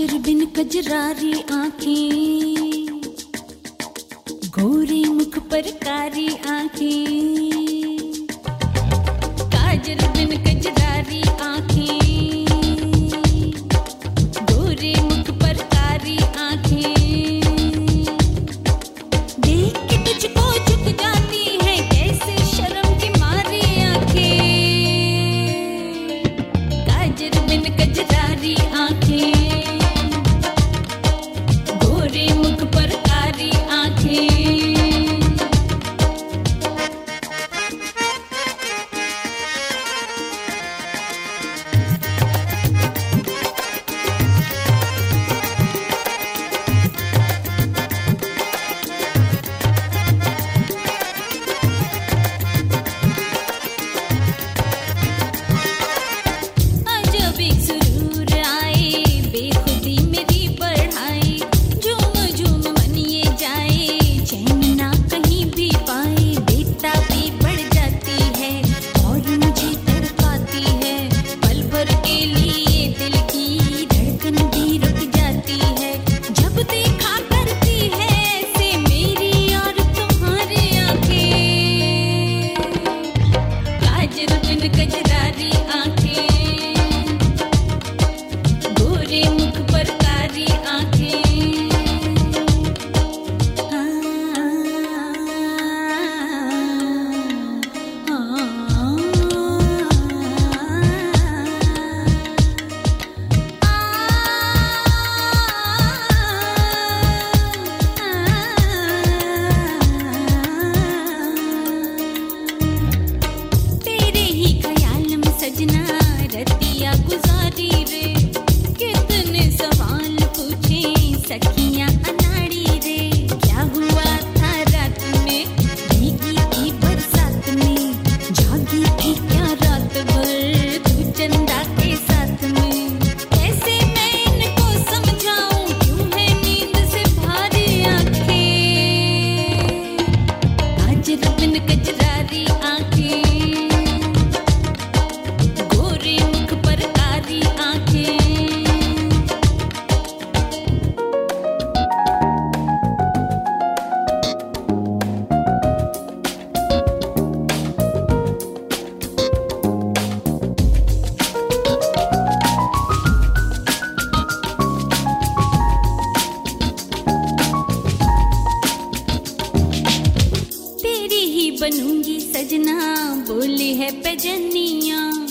काजर बिन कजरारी आंखें, गोरे मुख पर कारी आंखें, काजर बिन कजरारी आंखें, गोरे मुख पर कारी आंखें, देख के तुझको झुक जाती है कैसे शर्म की मारी आंखें, काजर बिन कजरारी आंखें, गोरे मुख पर कारी आंखें। अजब एक सुरूर आए, बेखुदी मेरी बढ़ाए, झूम झूम मन ये जाए, चैन ना कहीं भी पाए, बेताबी बढ़ जाती है और मुझे तड़पाती है, पल भर के लिए दिल की धड़कन भी रुक जाती है, जब देखा करती है ऐसे मेरी और तुम्हारी आंखें, काजल बिन कजरारी आंखें, गोरे मुख पर कारी आंखें। तेरे ही ख्याल में सजना रतिया गुजारी रे, कितने सवाल पूछे सखियां अनाड़ी रे, क्या हुआ था रात में भीगी थी बरसात में, जागी थी क्या रात भर तू चंदा के साथ में, कैसे मैं इनको समझाऊं क्यों है नींद से भारी आंखें, काजल बिन कजरारी आंखें, गोरे मुख पर कारी आंखें। तेरी ही बनूंगी सजना, बोली है पैजनिया,